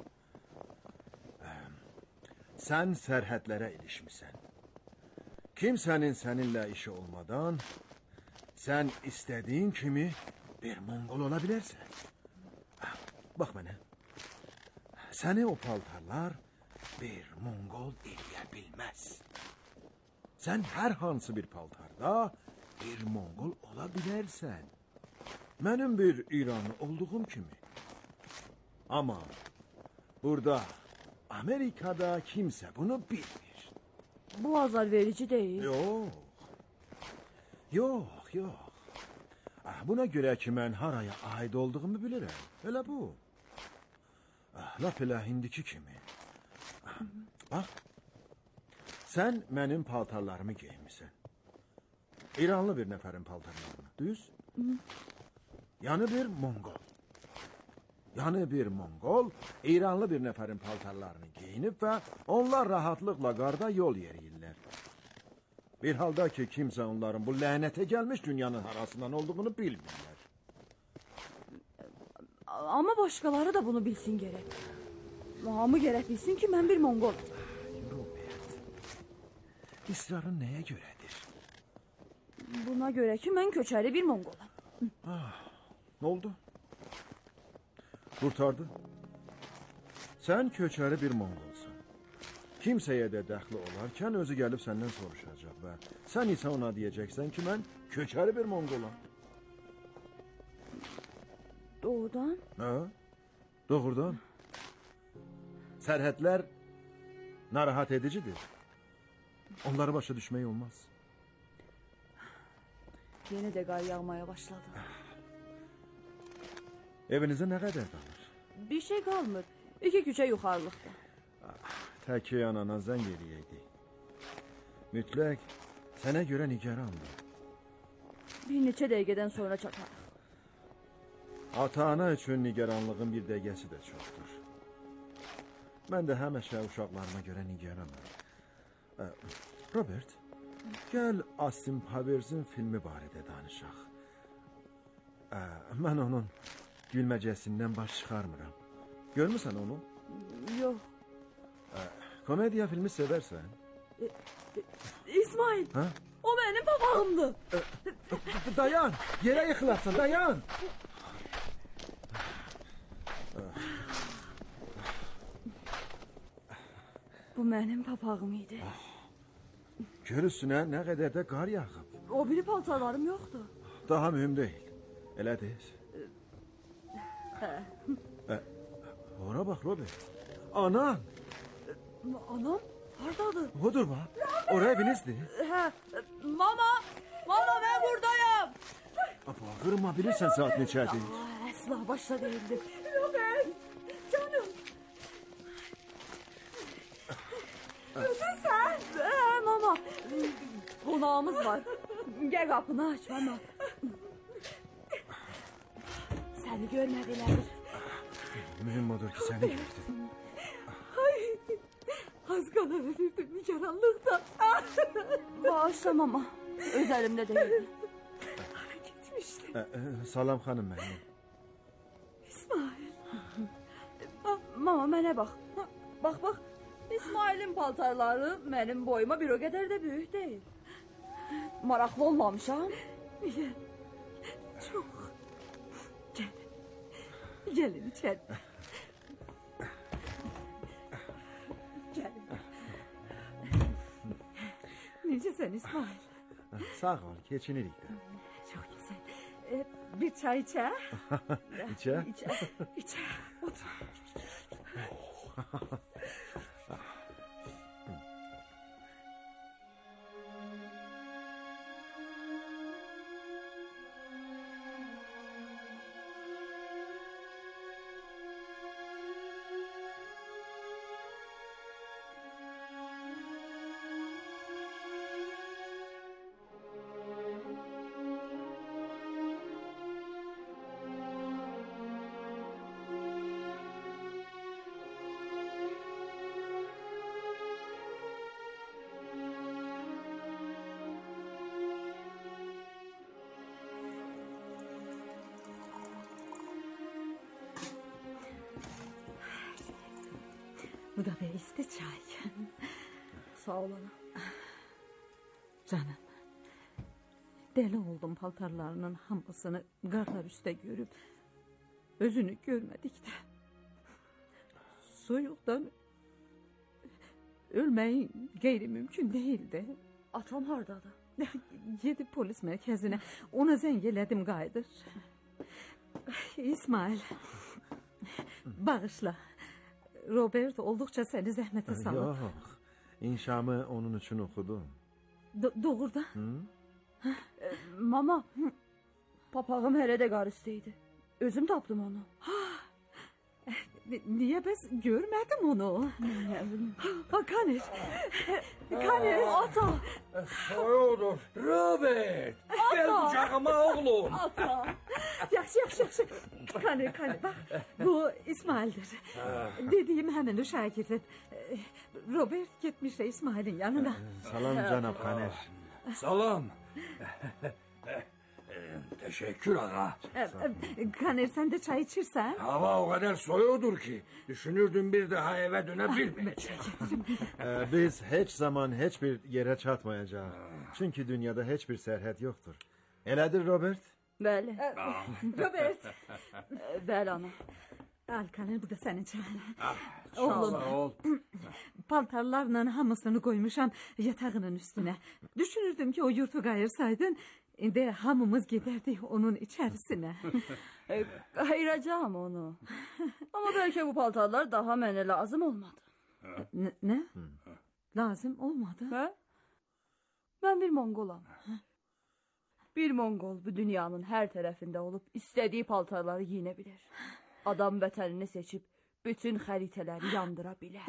Sen sərhədlərə ilişmisən. Kimsenin seninle işi olmadan sen istediğin kimi bir Mongol olabilirsin. Bak bana. Seni o paltarlar bir Mongol eləyə Sen her hansı bir paltarda bir Mongol olabilirsen. Benim bir İranlı olduğum kimi. Ama burada Amerika'da kimse bunu bilmir. Bu azar verici değil. Yok. Yok. Buna göre ki ben haraya ait olduğumu bilirim. Öyle bu. Laf elə indiki kimi. Bak. Sen benim paltarlarımı giymişsin. İranlı bir neferin paltarlarını. Düz? Yani bir Mongol. Yani bir Mongol, İranlı bir neferin paltarlarını giyinip ve onlar rahatlıkla qarda yol yeriyirler. Bir halda ki kimse onların bu lənətə gelmiş dünyanın arasından olduğunu bilmirlər. Ama başkaları da bunu bilsin gerek. Hamı gerek bilsin ki ben bir Mongol. Robert, ısrarın neye göredir? Buna göre ki ben köçeri bir Mongolam. Ne oldu? Kurtardı. Sen köçeri bir Mongolsan. Kimseye de dəxli olarken özü gelip senden soruşacak ve sen ise ona diyeceksen ki ben köçeri bir Mongolam. Doğrudan? Ha? Doğrudan. Sərhədlər narahat edicidir. Onları başa düşmək olmaz. Yine de qar yağmaya başladı. Evinizə nə qədər qalır? Bir şey kalmır. 2 küçe yukarılıkta. Təki anana zəng eləyəydi. Mütləq sənə görə nigarandır. Bir neçə dəqiqədən sonra çatarıq. Ata-ana üçün nigaranlığın bir dəqiqəsi də çoxdur. Mən də həmişə uşaqlarıma görə nigaranam. Robert, gəl Austin Powers'in filmi barədə danışaq. Mən onun gülməcəsindən baş çıxarmıram. Görmüsən onu? Yok. Komediya filmi seversən? İsmail, ha? O benim papağımdı. Dayan, yere yıkılarsın, dayan. Bu benim papağım idi. Gör üstüne ne kadar da qar yağıb. O biri paltarlarım yoktu. Daha mühim değil. Elə deyil. Ora bak Robert. Anan. Anam? Haradadır? Odur bak. Ora evinizdir. Mama ben buradayım. Bağırma, bilirsen saat neçədir. Asla başta değildi. Robert, canım. Nasılsın sen? Mama, konağımız var. Gel kapını aç mama. Seni görmediler. Mühim odur ki seni gördüm. Ay, az kala ölürdüm nigaranlıktan. Bağışla mama. Üzerimde değil. Gitmişti. Salam xanım mənim. İsmail. Mama mənə bax. Bax. İsmail'in paltarları benim boyuma bir o kadar da büyük değil. Maraklı olmamışam. Niye? Çok. Gelin içeri. Gelin. Necəsən İsmail? Sağ ol, keçinirik də. Çok güzel. Bir çay içe. İçe? İçe. Otur. Bu da bir iste çay. Sağ ol ana. Canım. Deli oldum paltarlarının hamısını qarlar üstə görüb. Özünü görmədikdə. Soyuqdan ölməyin qeyri-mümkün deyildi. Atam hardadır? Gedib polis mərkəzinə. Ona zəng elədim, qayıdır. İsmail. Bağışla. Robert olduqca səni zəhmətə salıb. Yox. İnşamı onun üçün oxudum. Doğrudan? Mama, papağım hələ də qar üstəydi. Özüm tapdım onu. Niyə bəs görmədim onu? Nə bilim. Kaner. Kaner. Ata. Soyuqdur. Robert. Gel kucağıma oğlum. Ata. Yaxşı. Kaner, bax. Bu İsmail'dir. Dediyim həmin o şagirdin. Robert getmiş də İsmail'in yanına. Salam cənab Kaner. Salam. Teşekkür ağa. Kaner, sen de çay içirsen? Hava o kadar soğuğdur ki düşünürdüm bir daha eve dönebilmeyeceğim. Biz heç zaman heç bir yerə çatmayacağıq. Çünki dünyada heç bir sərhəd yoxdur. Elədir Robert? Bəli. Robert. Bəli ana. Al Kaner, bu da senin çayın. Oğlum. Paltarlarla hamısını koymuşam yatağının üstüne. Düşünürdüm ki o yurtu kayırsaydın, indi hamımız giderdik onun içerisine. Kayıracağım onu. Ama belki bu paltarlar daha mənə lazım olmadı. Ne? Lazım olmadı? Hə? Ben bir Mongolam. Bir Mongol bu dünyanın her tərəfində olub istediği paltarları giyinebilir. Adam vətənini seçip bütün xəritələri yandıra bilər.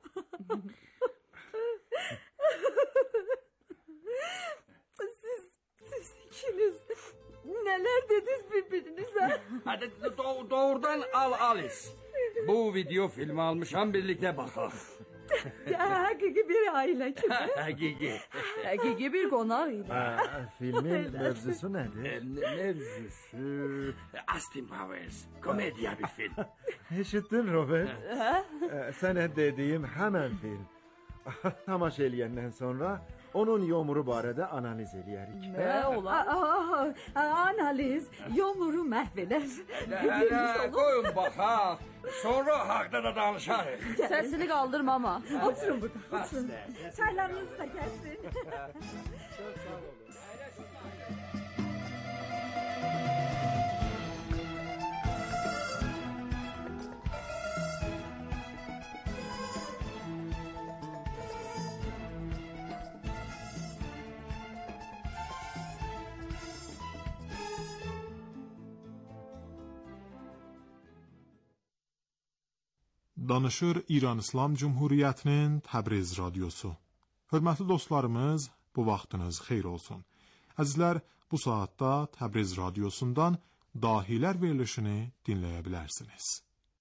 Siz ikiniz neler dediniz birbirinize? Hadi doğrudan al Alice. Bu video filmi almışam, birlikte bakalım. Hakiki bir aile gibi. Hakiki bir qonaq idi. Filmin mövzusu nedir? Mevzusu Austin Powers. Komediya bir film. Eşittin Robert? Sənə dediyim həmən film. Tamaşa eləyəndən sonra onun yomuru barədə analiz eləyərik. Ne olar? Analiz yomuru məhv Koyun baxaq. Sonra haqda da danışarıq. Səsini qaldırma ama. Oturun burada. Oturun. Çaylarınızı da gəlsin. Çok sağ olun. Danışır İran İslam Cumhuriyyətinin Təbriz radiosu. Hörmətli dostlarımız, bu vaxtınız xeyir olsun. Əzizlər, bu saatda Təbriz radiosundan Dahilər verilişini dinləyə bilərsiniz.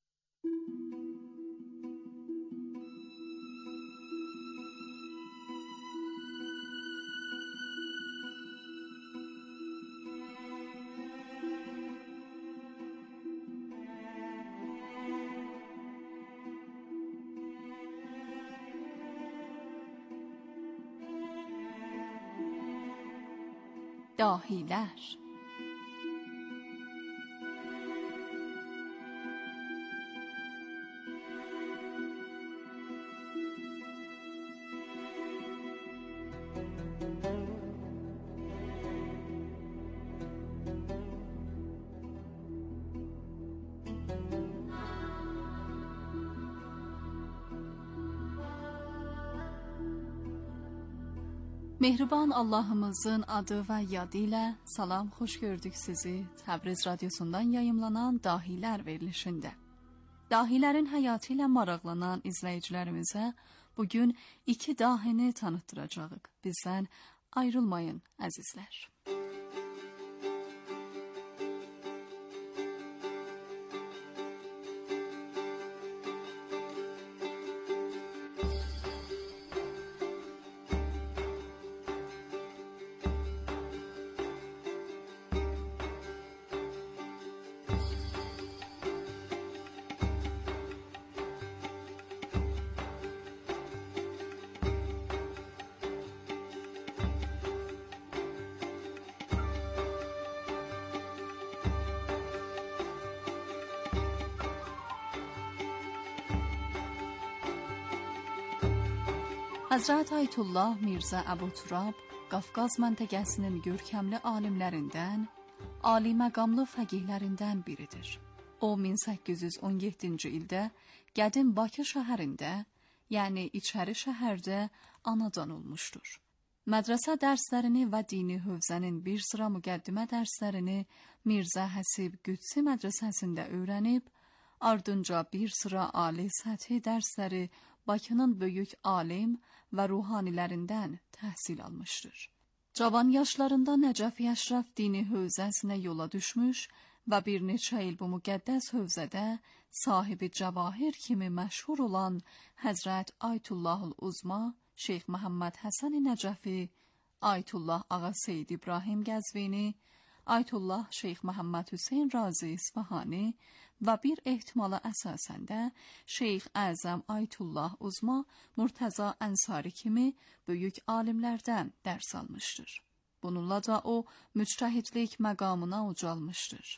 Dahiler. Mehriban Allah'ımızın adı ve yadıyla salam, hoş gördük sizi Təbriz radyosundan yayımlanan Dahiler verilişinde. Dahilerin hayatıyla maraqlanan izleyicilerimize bugün 2 dahini tanıttıracağıq. Bizden ayrılmayın əzizlər. Həzrət Ayətullah Mirzə Əbu Turab Qafqaz məntəqəsinin görkəmli alimlərindən, ali məqamlı fəqihlərindən biridir. O 1817-ci ildə qədim Bakı şəhərində, yəni içəri şəhərdə anadan olmuşdur. Mədrəsə dərslərini və dini hövzənin bir sıra müqəddimə dərslərini Mirzə Həsib Qüdsi mədrəsəsində öyrənib, ardınca bir sıra ali səthi dərsləri Bakının böyük alim və ruhanilərindən təhsil almışdır. Cavan yaşlarında Nəcəf Əşrəf dini hövzəsinə yola düşmüş və bir neçə il bu müqəddəs hövzədə sahibi cəvahir kimi məşhur olan Həzrət Ayətullahul Uzma, Şeyx Məhəmməd Həsən Nəcəfi, Ayətullah Ağa Seyyid İbrahim Qəzvini, Ayətullah Şeyx Məhəmməd Hüseyn Razi İsfahani və bir ehtimala əsasən də Şeyx Əzəm Ayətullah Uzma Murtəza Ənsari kimi böyük alimlərdən dərs almışdır. Bununla da o müctəhidlik məqamına ucalmışdır.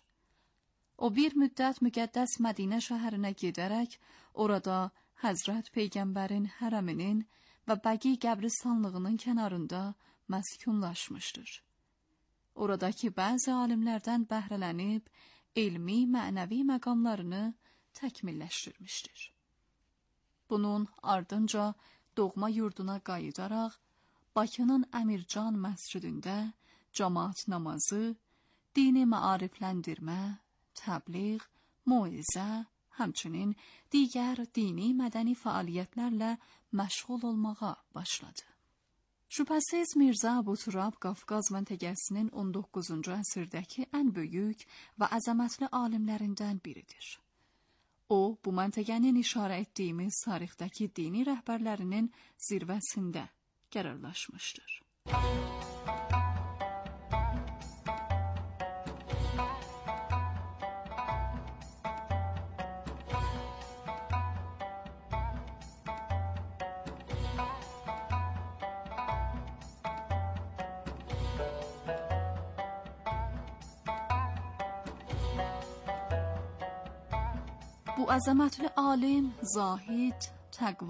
O bir müddət müqəddəs Mədinə şəhərinə gedərək orada Həzrət Peyğəmbərin hərəminin və Bəqi qəbristanlığının kənarında məskunlaşmışdır. Oradakı bəzi alimlərdən bəhrələnib, elmi, mənəvi məqamlarını təkmilləşdirmişdir. Bunun ardınca doğma yurduna qayıdaraq, Bakının Əmircan məscidində cəmaat namazı, dini maarifləndirmə, təbliğ, moizə, həmçinin digər dini mədəni fəaliyyətlərlə məşğul olmağa başladı. Şübhəsiz Mirzə Əbu Turab Qafqaz məntəqəsinin 19-cu əsrdəki ən böyük və əzəmətli alimlərindən biridir. O, bu məntəqənin işarə etdiyimiz tarixdəki dini rəhbərlərinin zirvəsində qərarlaşmışdır. Bu əzəmətli alim, zahid, təqva